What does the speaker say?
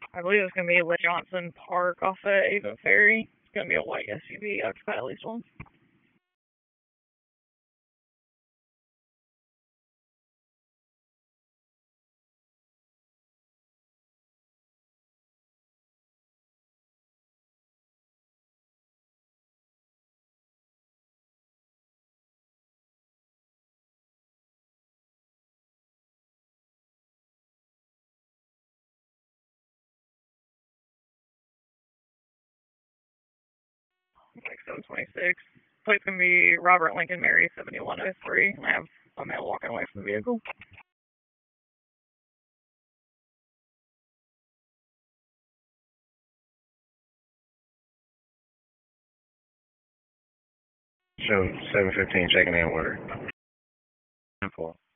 I believe it's going to be Lake Johnson Park off of Ava Ferry. It's going to be a white SUV. I've got at least one. Like 726. Plate's going to be Robert Lincoln Mary 7103. And I have a male walking away from the vehicle. Show 715 checking in order. 10-4.